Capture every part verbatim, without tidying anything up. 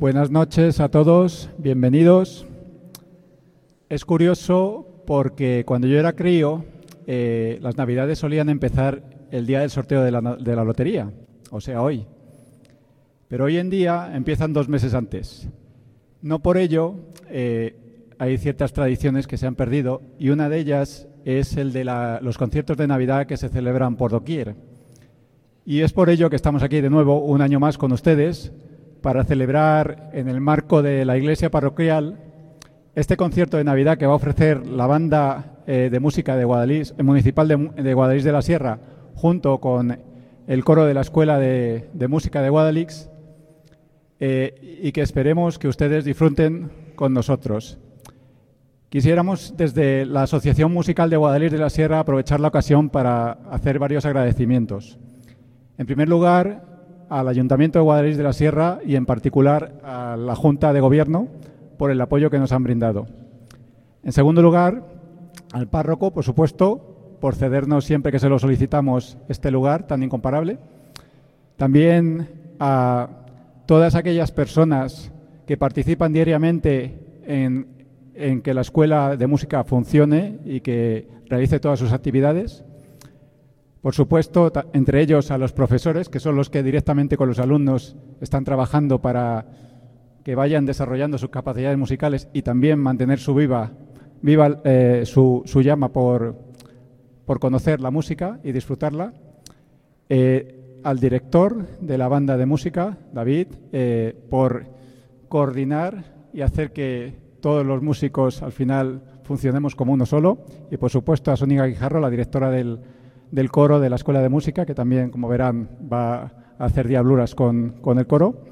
Buenas noches a todos, bienvenidos. Es curioso porque cuando yo era crío, eh, las Navidades solían empezar el día del sorteo de la, de la lotería, o sea, hoy. Pero hoy en día empiezan dos meses antes. No por ello, eh, hay ciertas tradiciones que se han perdido y una de ellas es el de la, los conciertos de Navidad que se celebran por doquier. Y es por ello que estamos aquí de nuevo un año más con ustedes para celebrar en el marco de la iglesia parroquial este concierto de Navidad que va a ofrecer la banda eh, de música de Guadalís, eh, municipal de, de Guadalís de la Sierra, junto con el coro de la Escuela de, de Música de Guadalix, eh, y que esperemos que ustedes disfruten con nosotros. Quisiéramos desde la Asociación Musical de Guadalís de la Sierra aprovechar la ocasión para hacer varios agradecimientos. En primer lugar, al Ayuntamiento de Guadalís de la Sierra y en particular a la Junta de Gobierno por el apoyo que nos han brindado. En segundo lugar, al párroco, por supuesto, por cedernos siempre que se lo solicitamos este lugar tan incomparable. También a todas aquellas personas que participan diariamente en, en que la Escuela de Música funcione y que realice todas sus actividades. Por supuesto, entre ellos a los profesores, que son los que directamente con los alumnos están trabajando para que vayan desarrollando sus capacidades musicales y también mantener su viva, viva eh, su, su llama por, por conocer la música y disfrutarla. Eh, al director de la banda de música, David, eh, por coordinar y hacer que todos los músicos al final funcionemos como uno solo. Y por supuesto a Sonia Guijarro, la directora del del coro de la Escuela de Música, que también, como verán, va a hacer diabluras con, con el coro.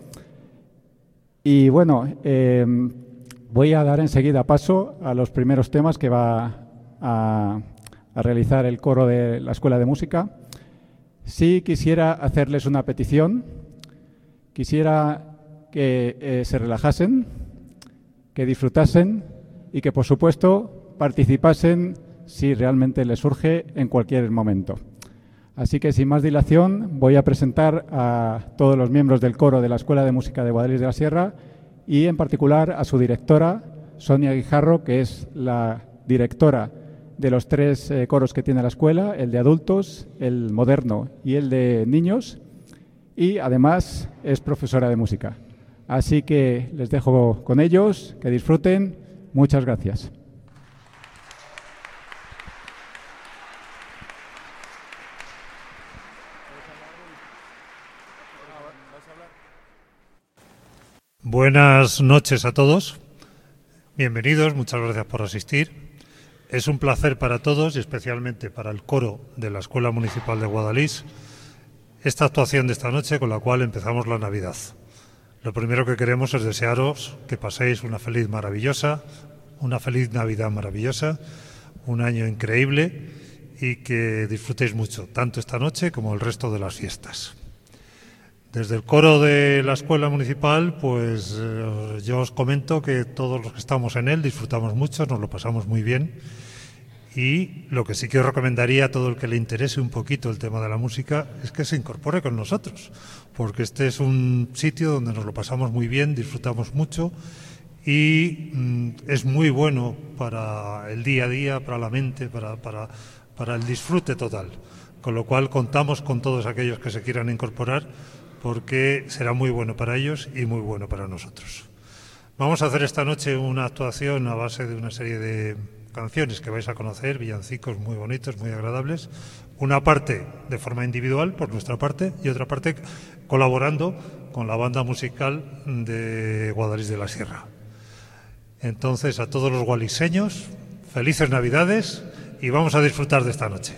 Y bueno, eh, voy a dar enseguida paso a los primeros temas que va a, a realizar el coro de la Escuela de Música. Sí quisiera hacerles una petición, quisiera que eh, se relajasen, que disfrutasen y que, por supuesto, participasen si realmente les surge en cualquier momento. Así que, sin más dilación, voy a presentar a todos los miembros del coro de la Escuela de Música de Guadalís de la Sierra y, en particular, a su directora, Sonia Guijarro, que es la directora de los tres eh, coros que tiene la escuela, el de adultos, el moderno y el de niños, y, además, es profesora de música. Así que les dejo con ellos, que disfruten. Muchas gracias. Buenas noches a todos, bienvenidos, muchas gracias por asistir. Es un placer para todos y especialmente para el coro de la Escuela Municipal de Guadalís esta actuación de esta noche con la cual empezamos la Navidad. Lo primero que queremos es desearos que paséis una feliz maravillosa, una feliz Navidad maravillosa, un año increíble y que disfrutéis mucho, tanto esta noche como el resto de las fiestas. Desde el coro de la Escuela Municipal, pues eh, yo os comento que todos los que estamos en él disfrutamos mucho, nos lo pasamos muy bien y lo que sí que os recomendaría a todo el que le interese un poquito el tema de la música es que se incorpore con nosotros, porque este es un sitio donde nos lo pasamos muy bien, disfrutamos mucho y mm, es muy bueno para el día a día, para la mente, para, para, para el disfrute total. Con lo cual contamos con todos aquellos que se quieran incorporar, porque será muy bueno para ellos y muy bueno para nosotros. Vamos a hacer esta noche una actuación a base de una serie de canciones que vais a conocer, villancicos muy bonitos, muy agradables. Una parte de forma individual, por nuestra parte, y otra parte colaborando con la banda musical de Guadalís de la Sierra. Entonces, a todos los gualiseños, felices Navidades y vamos a disfrutar de esta noche.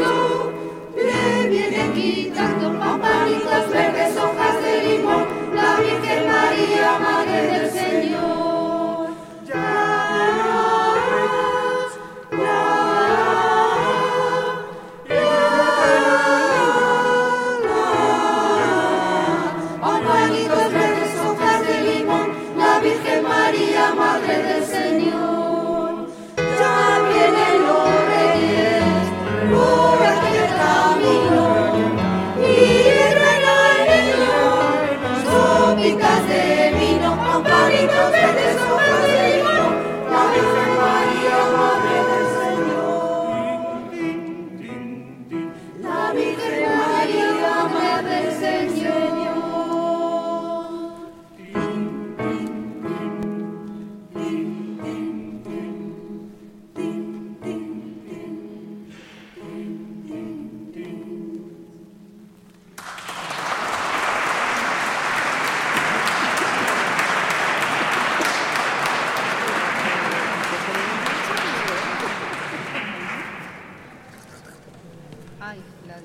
Quitando pamparitas verdes, hojas de limón, la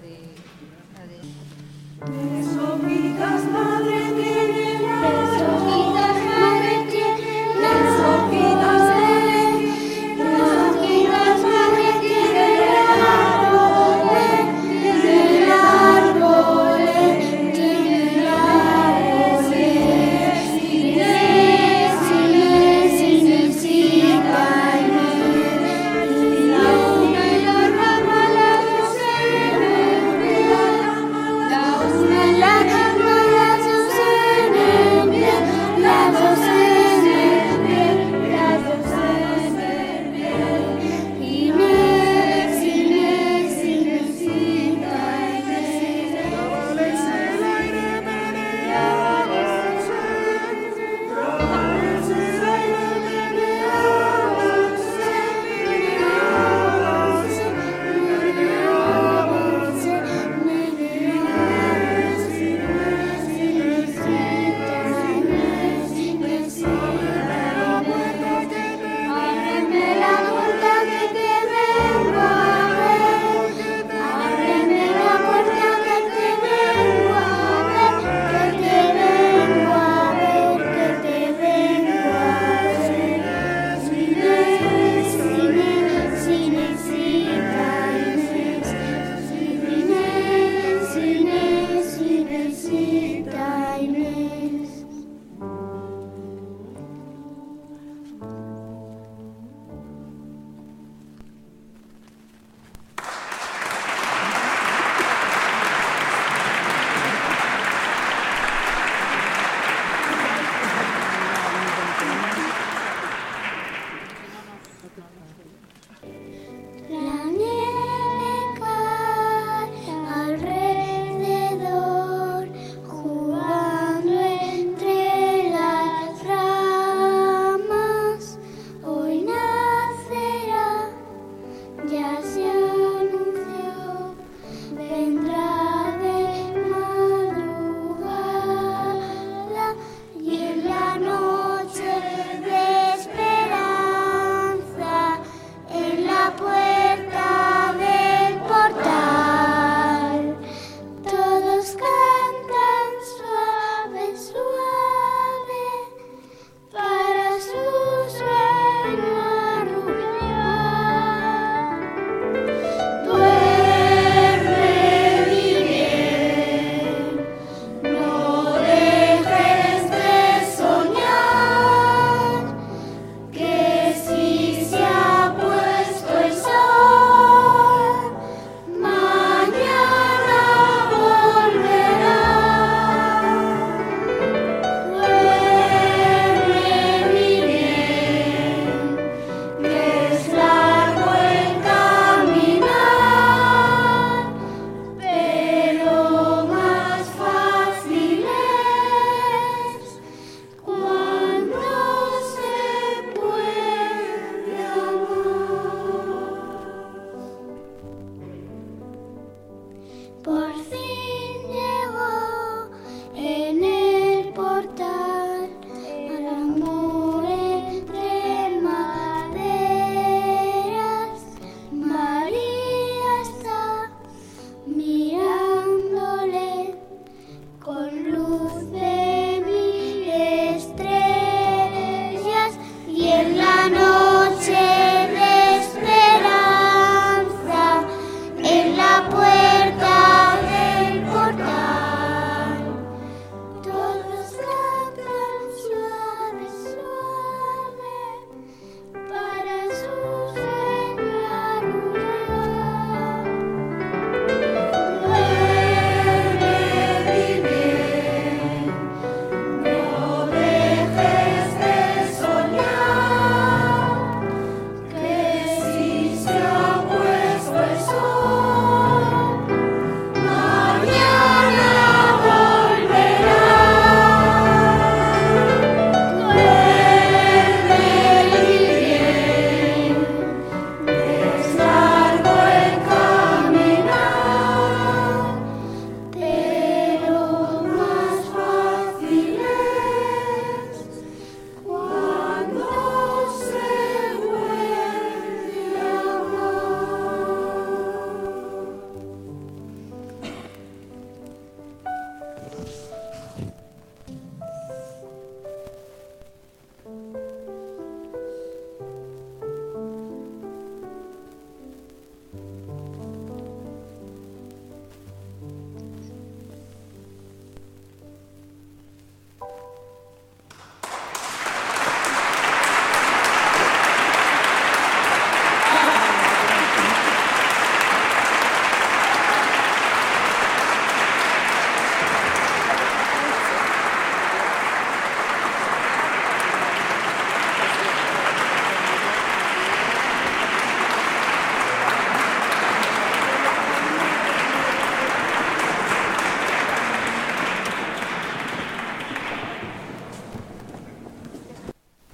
La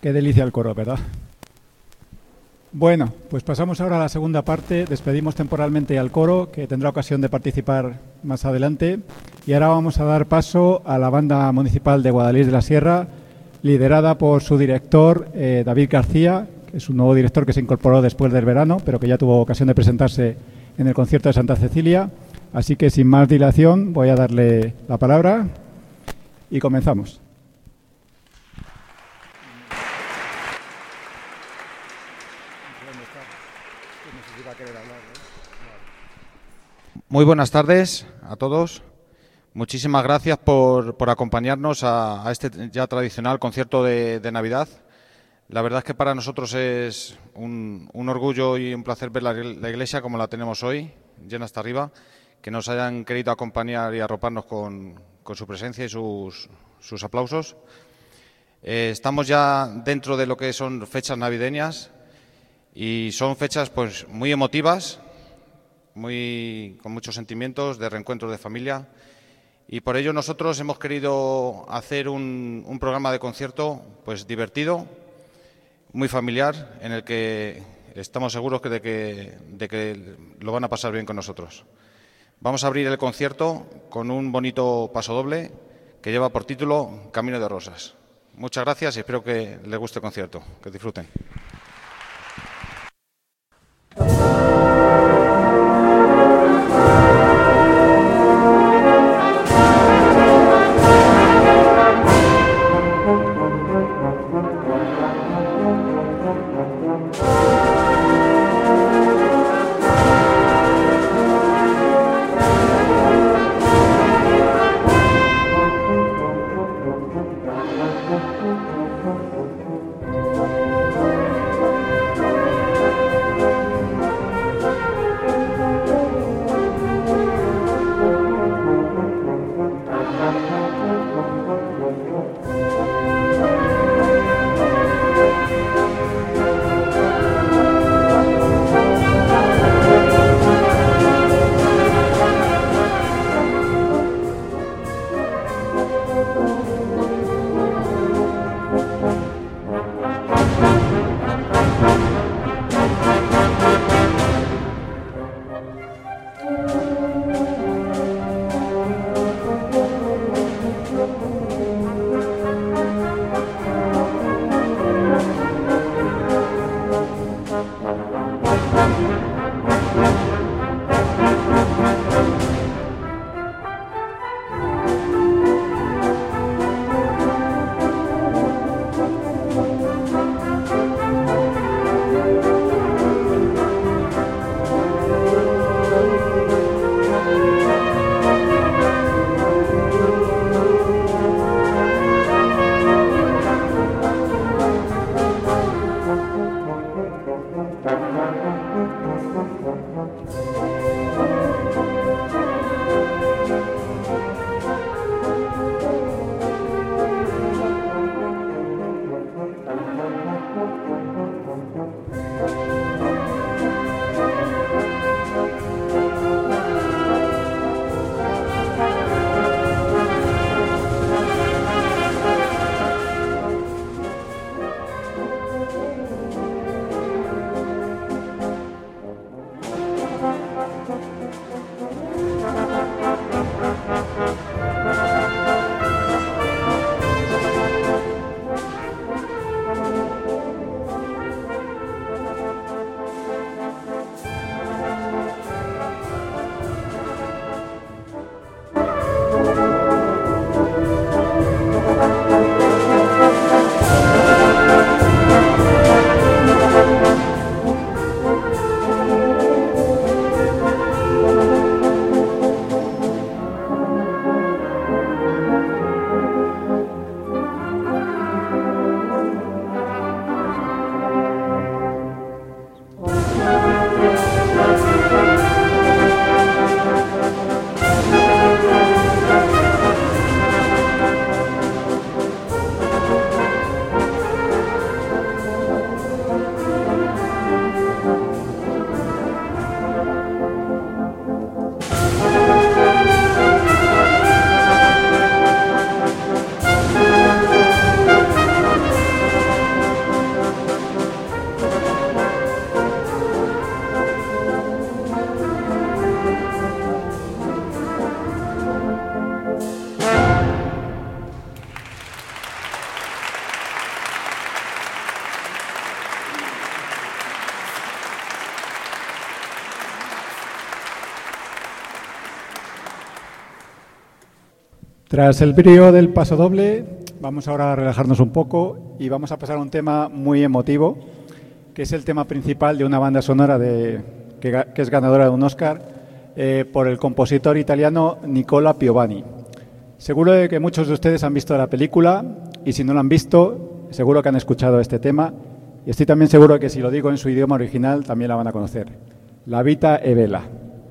Qué delicia el coro, ¿verdad? Bueno, pues pasamos ahora a la segunda parte. Despedimos temporalmente al coro, que tendrá ocasión de participar más adelante. Y ahora vamos a dar paso a la Banda Municipal de Guadalix de la Sierra, liderada por su director, eh, David García, que es un nuevo director que se incorporó después del verano, pero que ya tuvo ocasión de presentarse en el concierto de Santa Cecilia. Así que, sin más dilación, voy a darle la palabra y comenzamos. Muy buenas tardes a todos. Muchísimas gracias por, por acompañarnos a, a este ya tradicional concierto de, de Navidad. La verdad es que para nosotros es un, un orgullo y un placer ver la, la iglesia como la tenemos hoy, llena hasta arriba, que nos hayan querido acompañar y arroparnos con, con su presencia y sus, sus aplausos. Eh, estamos ya dentro de lo que son fechas navideñas y son fechas pues muy emotivas, muy con muchos sentimientos de reencuentros de familia, y por ello nosotros hemos querido hacer un, un programa de concierto pues divertido, muy familiar, en el que estamos seguros que de, que de que lo van a pasar bien con nosotros. Vamos a abrir el concierto con un bonito pasodoble que lleva por título Camino de Rosas. Muchas gracias y espero que les guste el concierto, que disfruten. Tras el brío del pasodoble, vamos ahora a relajarnos un poco y vamos a pasar a un tema muy emotivo, que es el tema principal de una banda sonora de, que, que es ganadora de un Oscar eh, por el compositor italiano Nicola Piovani. Seguro de que muchos de ustedes han visto la película y si no la han visto, seguro que han escuchado este tema y estoy también seguro de que si lo digo en su idioma original también la van a conocer. La Vita è Bella.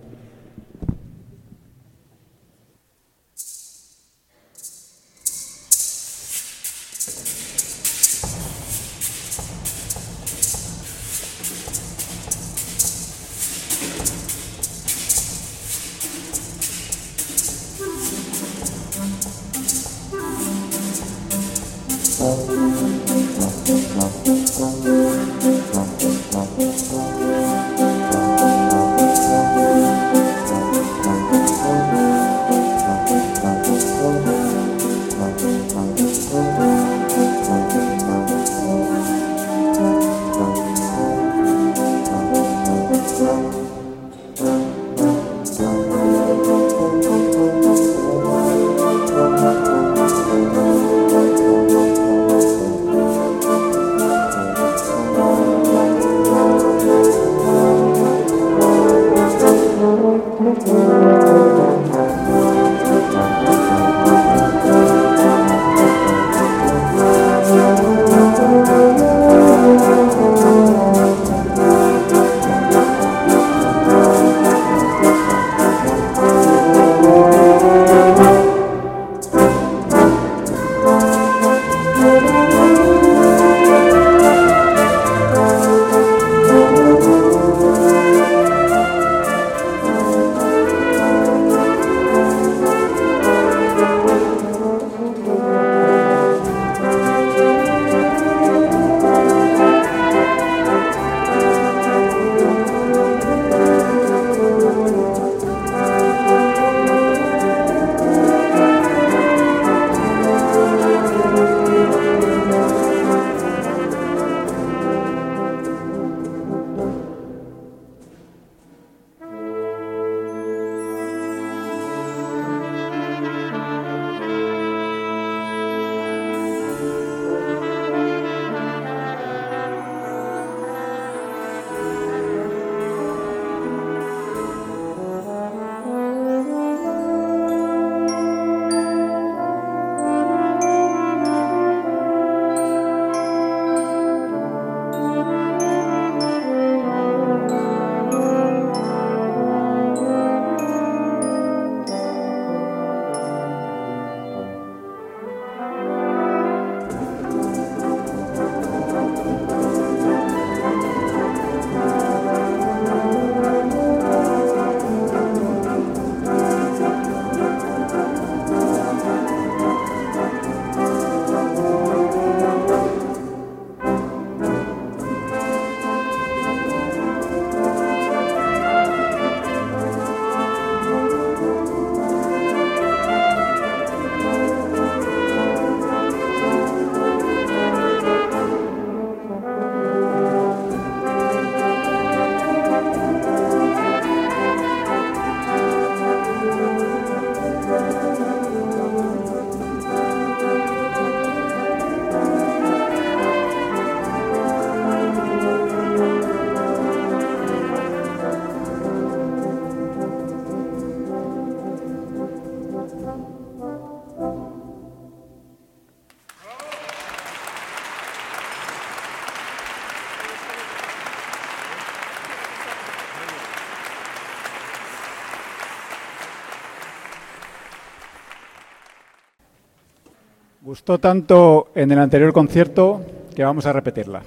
Gustó tanto en el anterior concierto que vamos a repetirla.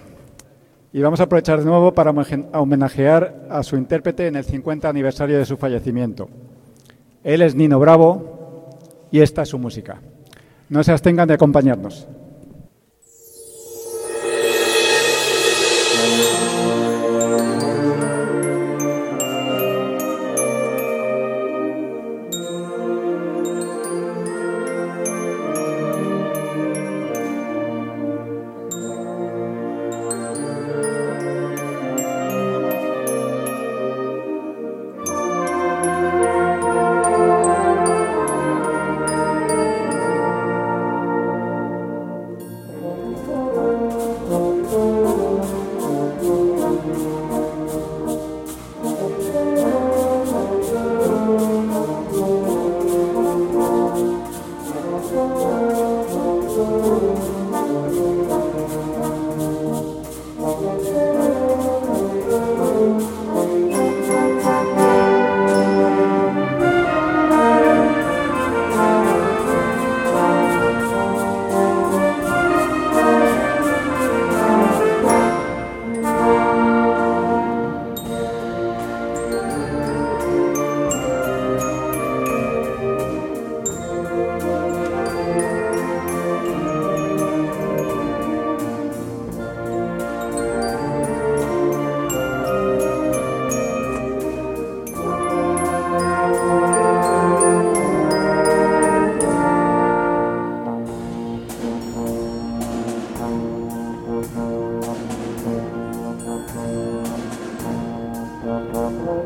Y vamos a aprovechar de nuevo para homenajear a su intérprete en el cincuenta aniversario de su fallecimiento. Él es Nino Bravo y esta es su música. No se abstengan de acompañarnos.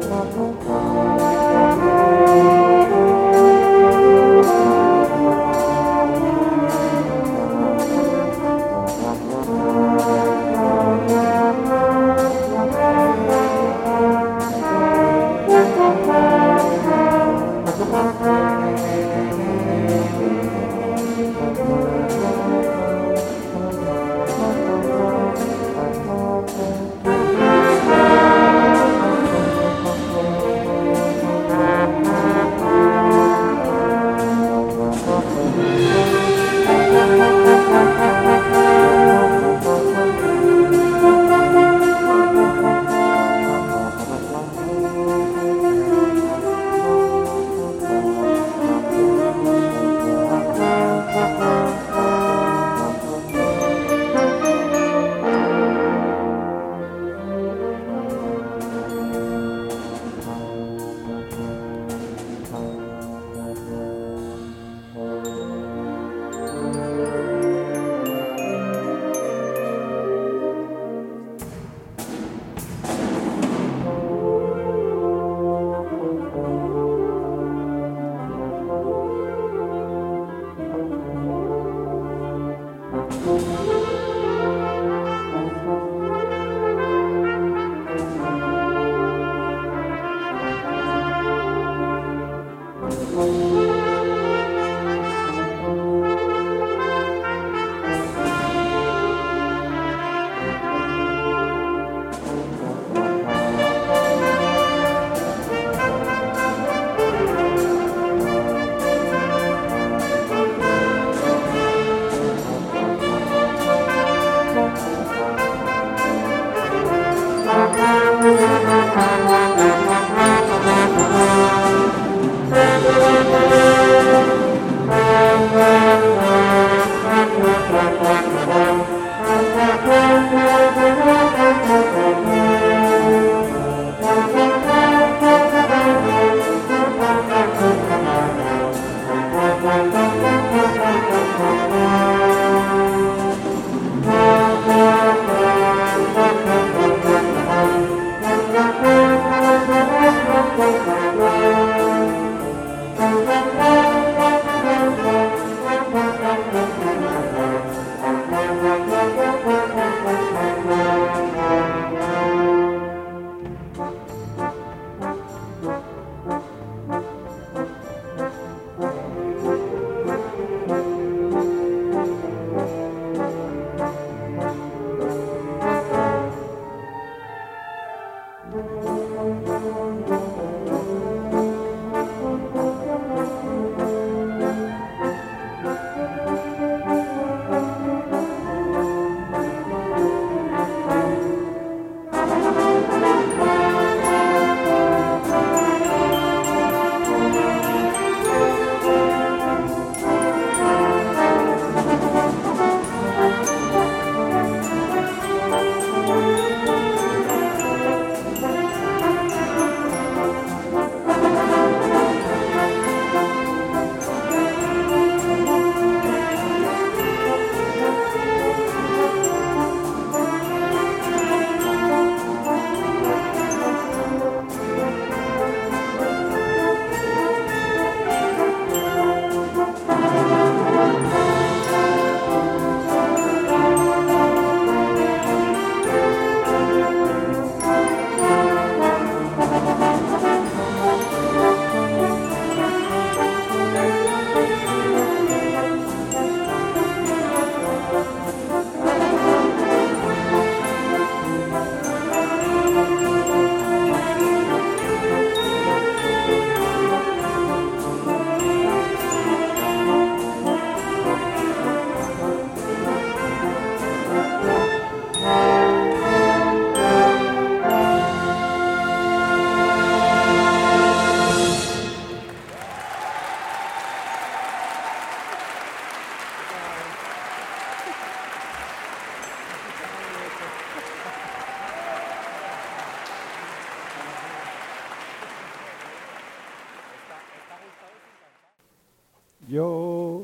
Yo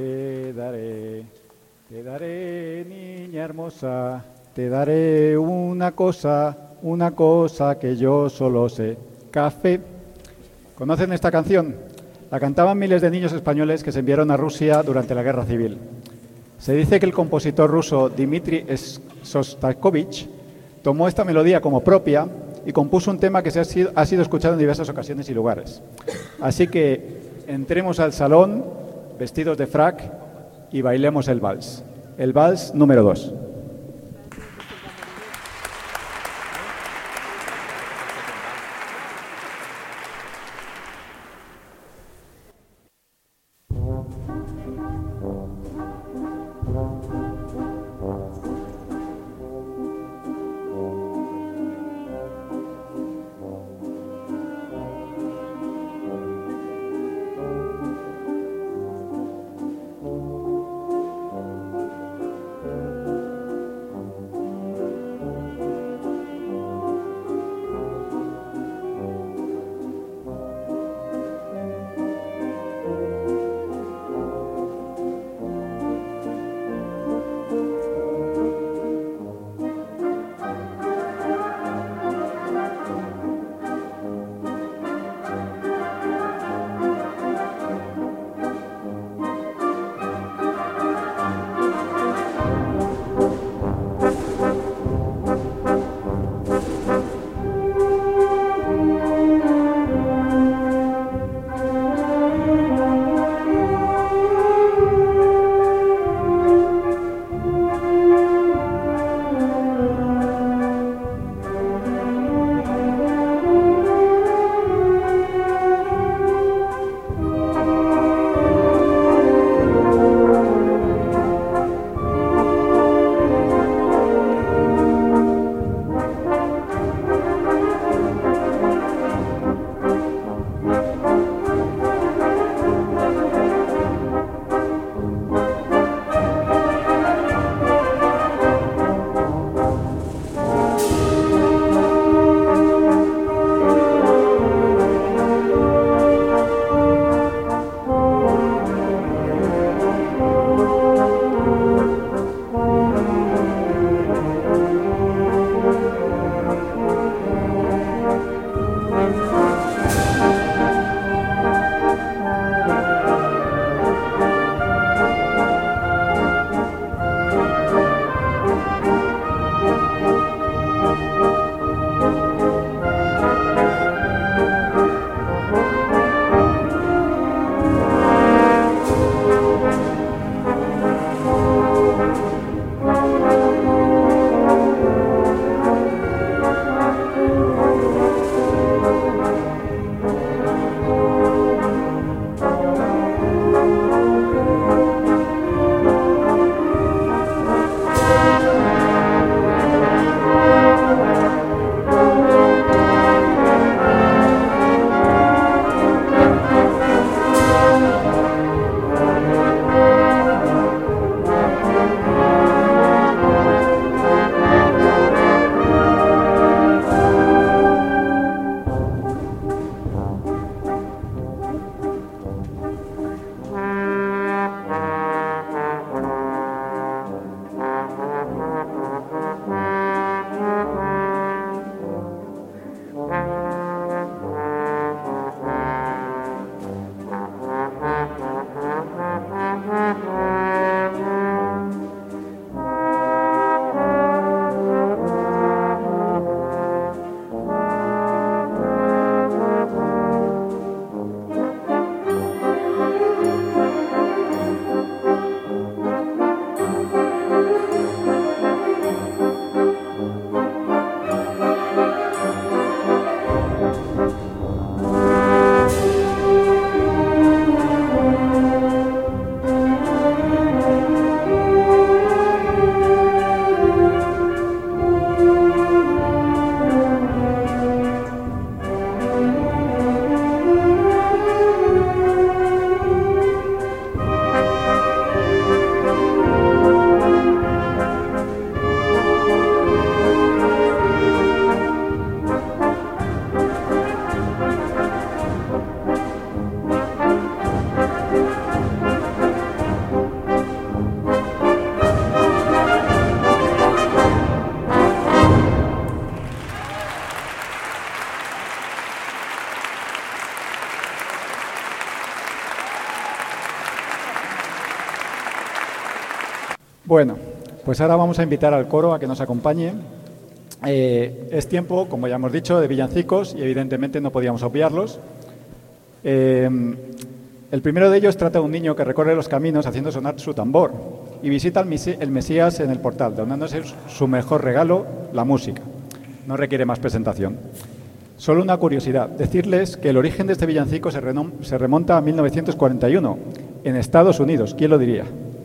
te daré, te daré, niña hermosa, te daré una cosa, una cosa que yo solo sé. Café. ¿Conocen esta canción? La cantaban miles de niños españoles que se enviaron a Rusia durante la Guerra Civil. Se dice que el compositor ruso Dmitri Shostakovich tomó esta melodía como propia y compuso un tema que se ha, sido, ha sido escuchado en diversas ocasiones y lugares. Así que entremos al salón vestidos de frac y bailemos el vals. El vals número dos. Bueno, pues ahora vamos a invitar al coro a que nos acompañe. Eh, es tiempo, como ya hemos dicho, de villancicos y evidentemente no podíamos obviarlos. Eh, el primero de ellos trata de un niño que recorre los caminos haciendo sonar su tambor y visita el Mesías en el portal, donándose su mejor regalo, la música. No requiere más presentación. Solo una curiosidad, decirles que el origen de este villancico se, se remonta a mil novecientos cuarenta y uno, en Estados Unidos. ¿Quién lo diría?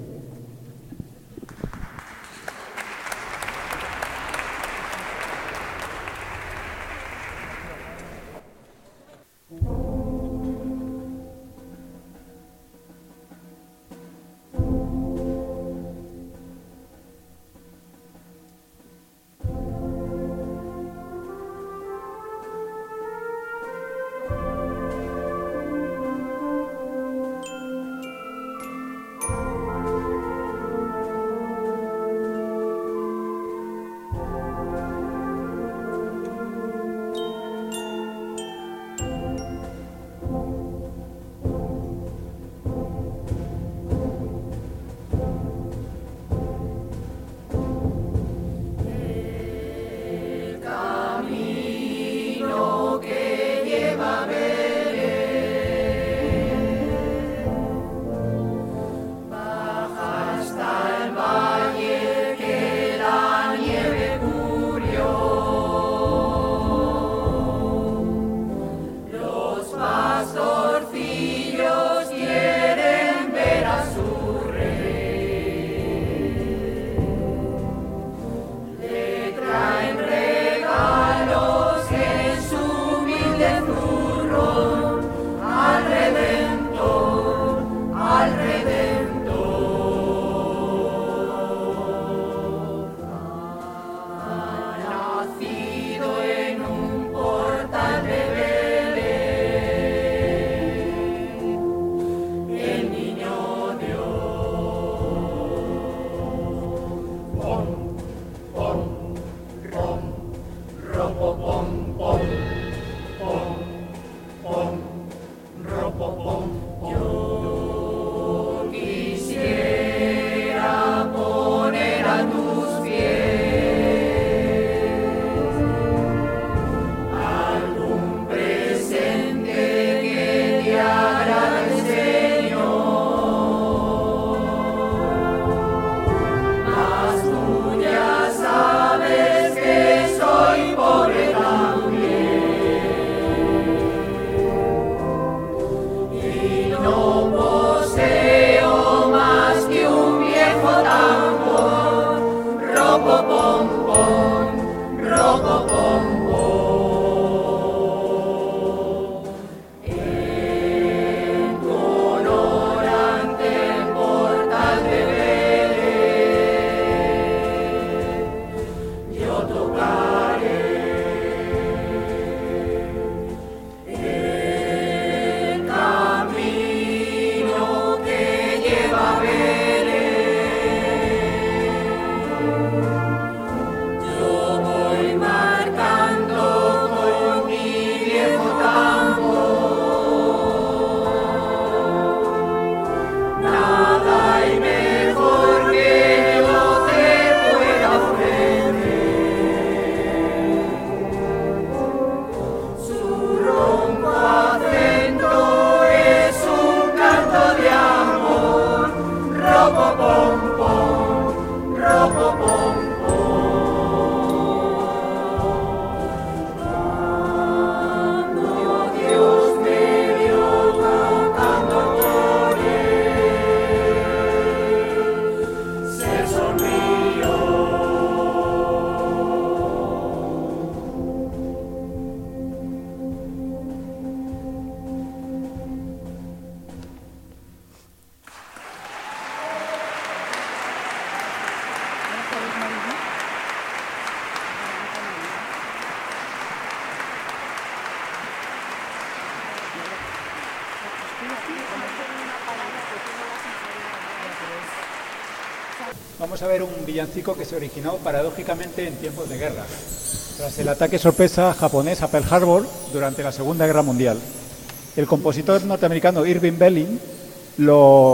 Vamos a ver un villancico que se originó paradójicamente en tiempos de guerra, tras el ataque sorpresa japonés a Pearl Harbor durante la Segunda Guerra Mundial. El compositor norteamericano Irving Berlin lo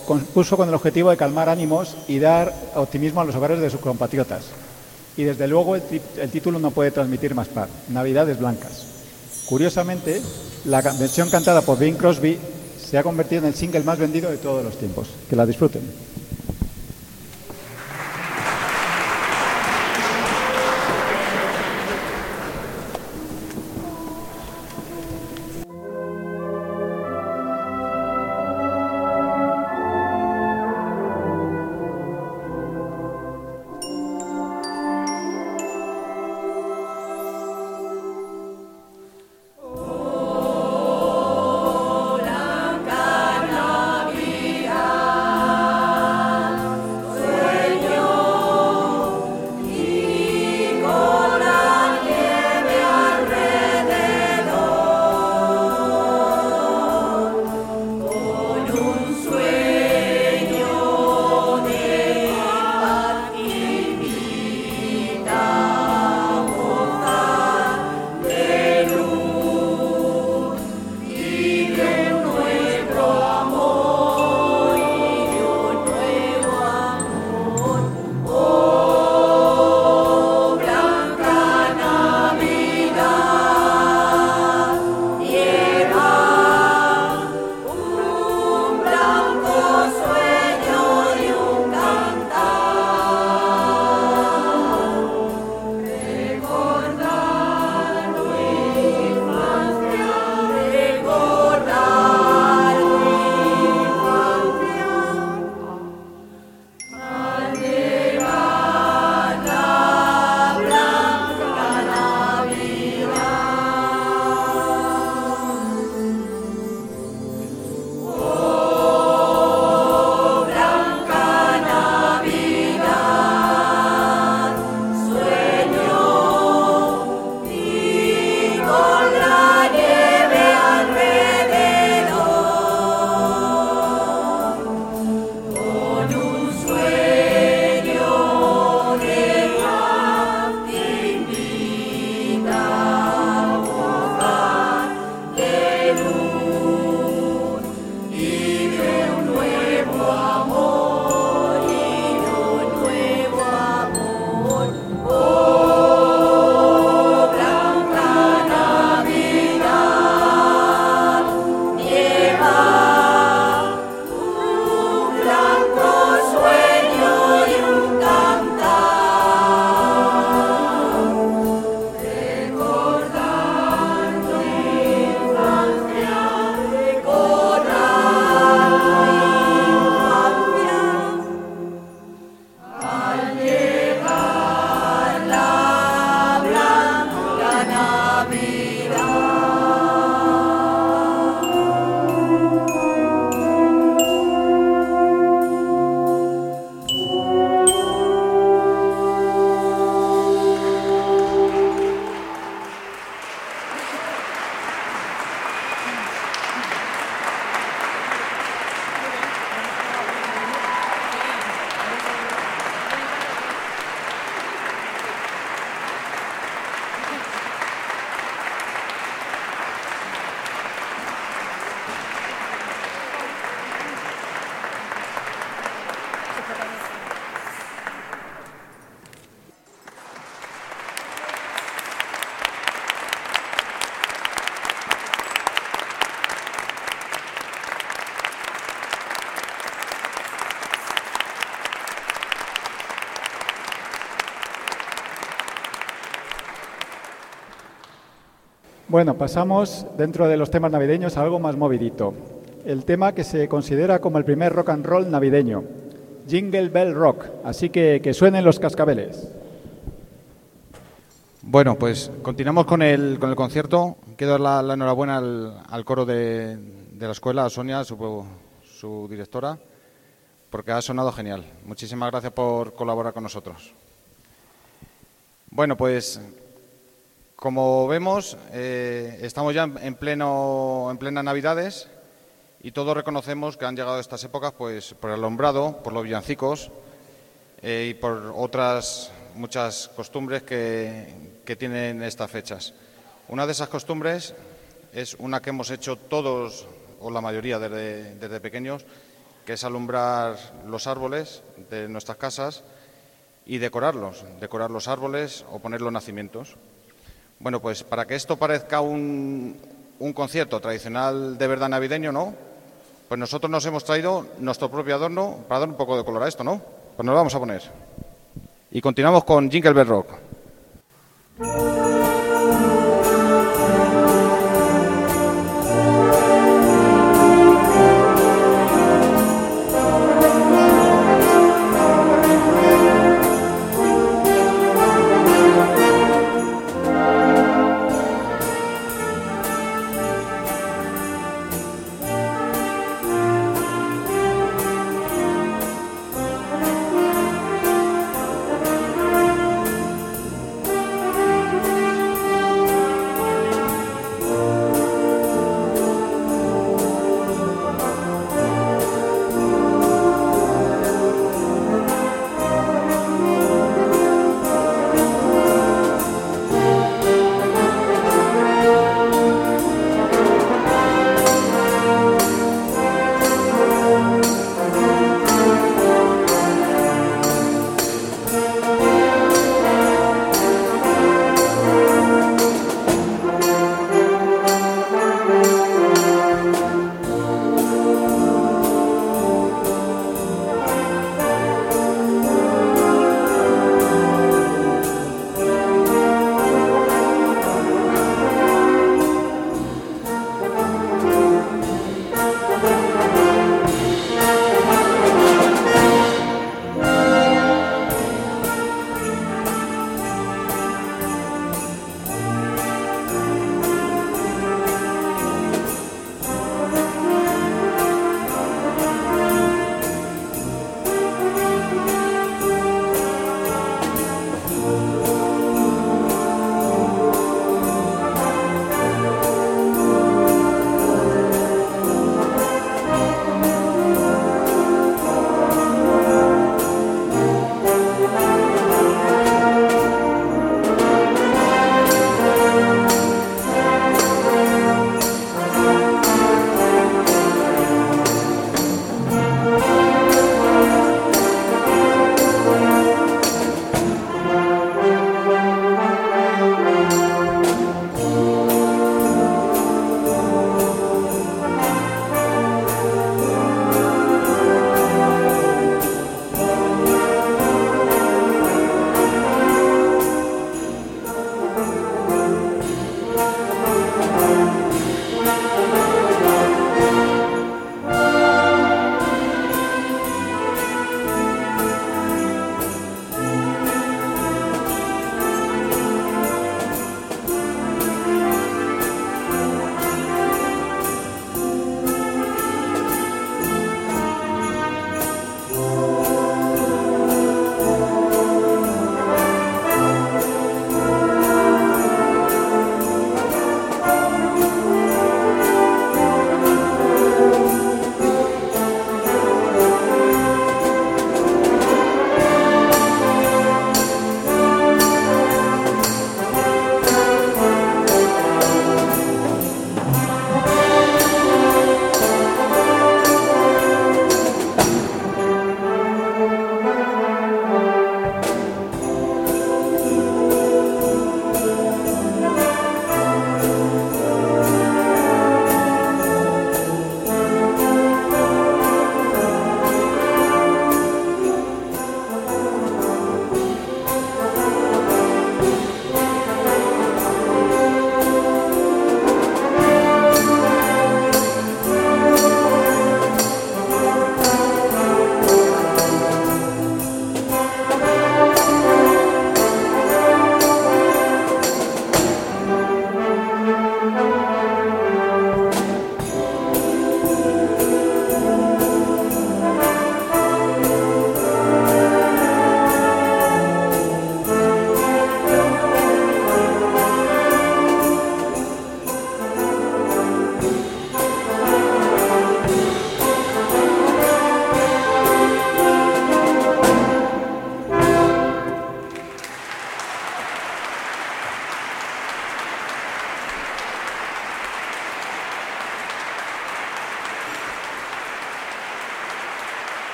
compuso con el objetivo de calmar ánimos y dar optimismo a los hogares de sus compatriotas. Y desde luego el, el título no puede transmitir más paz, Navidades Blancas. Curiosamente, la versión cantada por Bing Crosby se ha convertido en el single más vendido de todos los tiempos. Que la disfruten. Bueno, pasamos dentro de los temas navideños a algo más movidito. El tema que se considera como el primer rock and roll navideño, Jingle Bell Rock. Así que que suenen los cascabeles. Bueno, pues continuamos con el, con el concierto. Quiero dar la, la enhorabuena al, al coro de, de la escuela, a Sonia, su, su directora, porque ha sonado genial. Muchísimas gracias por colaborar con nosotros. Bueno, pues como vemos, eh, estamos ya en, pleno, en plenas Navidades y todos reconocemos que han llegado estas épocas pues, por el alumbrado, por los villancicos eh, y por otras muchas costumbres que, que tienen estas fechas. Una de esas costumbres es una que hemos hecho todos, o la mayoría desde, desde pequeños, que es alumbrar los árboles de nuestras casas y decorarlos, decorar los árboles o poner los nacimientos. Bueno, pues para que esto parezca un, un concierto tradicional de verdad navideño, ¿no? Pues nosotros nos hemos traído nuestro propio adorno para dar un poco de color a esto, ¿no? Pues nos lo vamos a poner. Y continuamos con Jingle Bell Rock.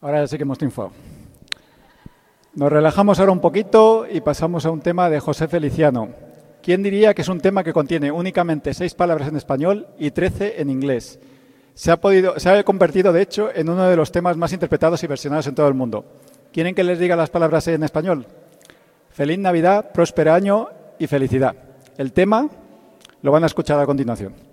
Ahora sí que hemos triunfado. Nos relajamos ahora un poquito y pasamos a un tema de José Feliciano. ¿Quién diría que es un tema que contiene únicamente seis palabras en español y trece en inglés? Se ha, podido, se ha convertido, de hecho, en uno de los temas más interpretados y versionados en todo el mundo. ¿Quieren que les diga las palabras en español? Feliz Navidad, próspero año y felicidad. El tema lo van a escuchar a continuación.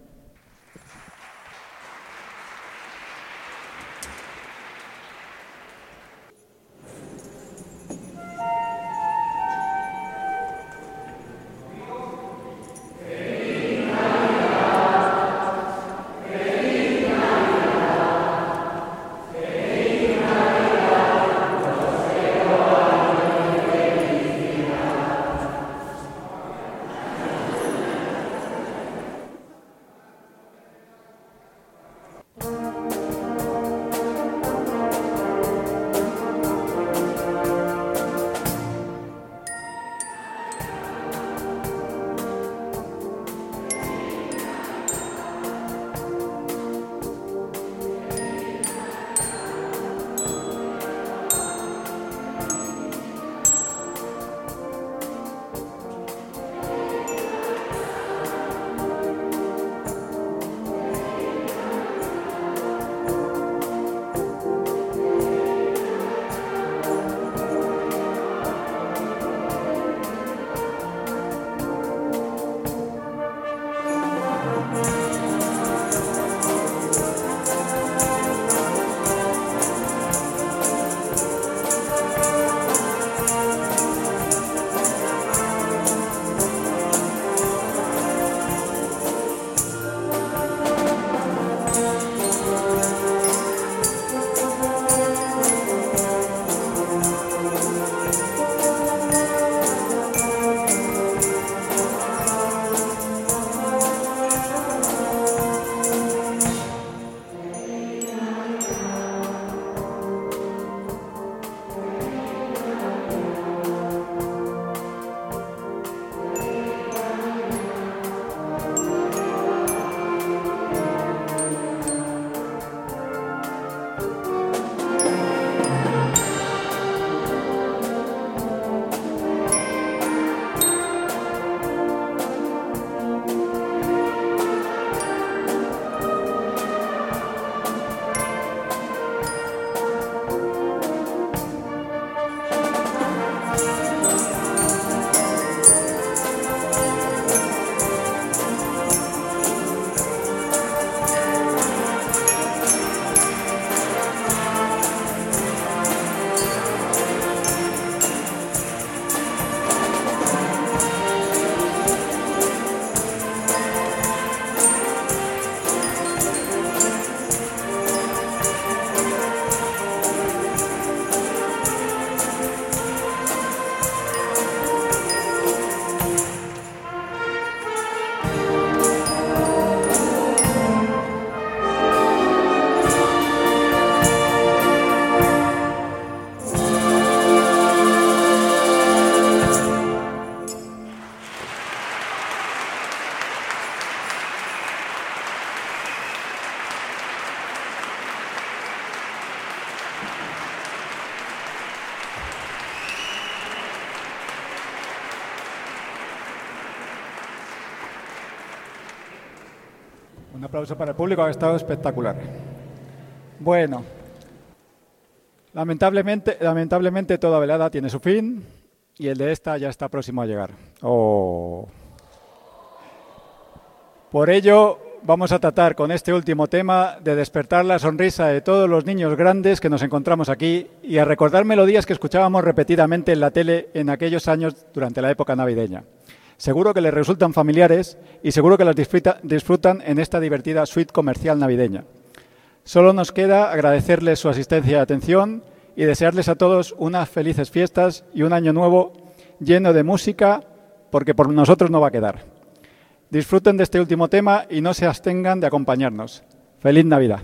Un aplauso para el público, ha estado espectacular. Bueno, lamentablemente, lamentablemente toda velada tiene su fin y el de esta ya está próximo a llegar. Oh. Por ello, vamos a tratar con este último tema de despertar la sonrisa de todos los niños grandes que nos encontramos aquí y a recordar melodías que escuchábamos repetidamente en la tele en aquellos años durante la época navideña. Seguro que les resultan familiares y seguro que las disfruta, disfrutan en esta divertida suite comercial navideña. Solo nos queda agradecerles su asistencia y atención y desearles a todos unas felices fiestas y un año nuevo lleno de música, porque por nosotros no va a quedar. Disfruten de este último tema y no se abstengan de acompañarnos. ¡Feliz Navidad!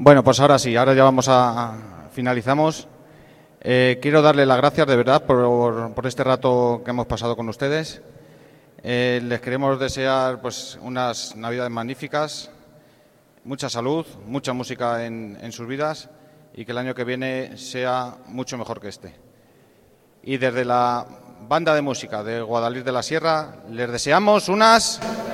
Bueno, pues ahora sí, ahora ya vamos a, a finalizamos. Eh, quiero darle las gracias de verdad por, por este rato que hemos pasado con ustedes. Eh, les queremos desear pues unas Navidades magníficas, mucha salud, mucha música en, en sus vidas y que el año que viene sea mucho mejor que este. Y desde la banda de música de Guadalís de la Sierra les deseamos unas